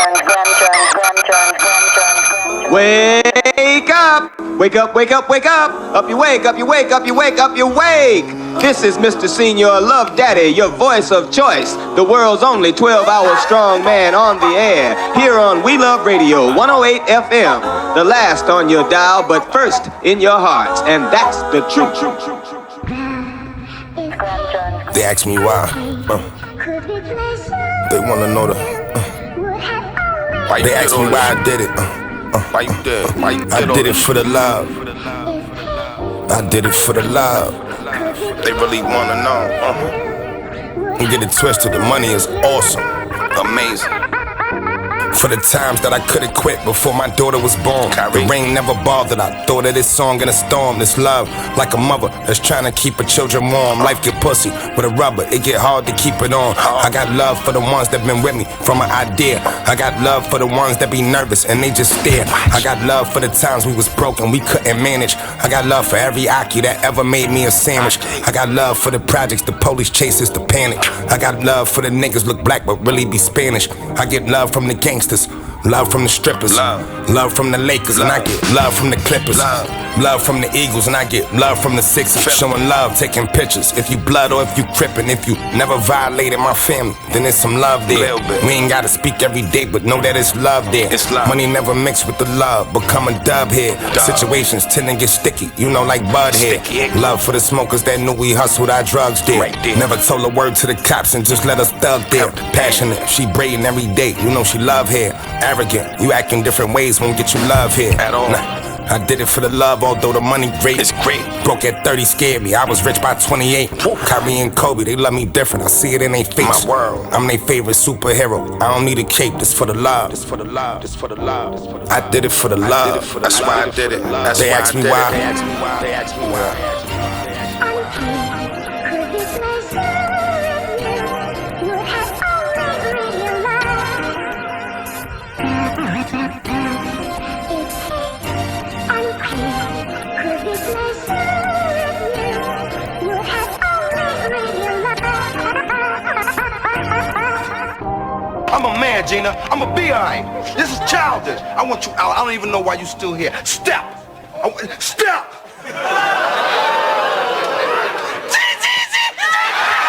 Wake up! Wake up, wake up, wake up! Up you wake, up you wake, up you wake, up you wake! This is Mr. Senior Love Daddy, your voice of choice. The world's only 12-hour strong man on the air. Here on We Love Radio 108 FM. The last on your dial, but first in your hearts. And that's the truth. They ask me why. They wanna know the. They ask me why I did it. Why you did? Why you did? I did it for the love. I did it for the love. They really wanna know. Don't get it twisted. The money is awesome, Amazing. For the times that I could've quit before my daughter was born. The rain never bothered. I thought of this song in a storm. This love, like a mother that's trying to keep her children warm. Life get pussy with a rubber, it get hard to keep it on. I got love for the ones that been with me from an idea. I got love for the ones that be nervous and they just stare. I got love for the times we was broken, we couldn't manage. I got love for every Aki that ever made me a sandwich. I got love for the projects, the police chases, the panic. I got love for the niggas look black but really be Spanish. I get love from the gangsters, love from the strippers, love from the Lakers, and I get love from the Clippers, love from the Eagles, and I get love from the Sixers. Showing love, taking pictures. If you blood or if you crippin', if you never violated my family, then there's some love there. We ain't gotta speak every day, but know that it's love there. Money never mixed with the love, become a dub here. Situations tend to get sticky, you know, like Bud here. Love for the smokers that knew we hustled our drugs there. Never told a word to the cops and just let us thug there. Passionate, she braiding every day, you know she love here. Arrogant, you act in different ways, won't get you love here at all. Nah, I did it for the love, although the money great. It's great. Broke at 30 scared me, I was rich by 28. Kyrie and Kobe, they love me different, I see it in their face. My world. I'm their favorite superhero, I don't need a cape, this for the love. This for the love, this for the love, this for the love. I did it for the love. That's why I did it. That's They why ask I me did why. it. They ask me why. They ask me why. I'm a man, Gina. I'm a B.I. This is childish. I want you out. I don't even know why you still here. Step. Step.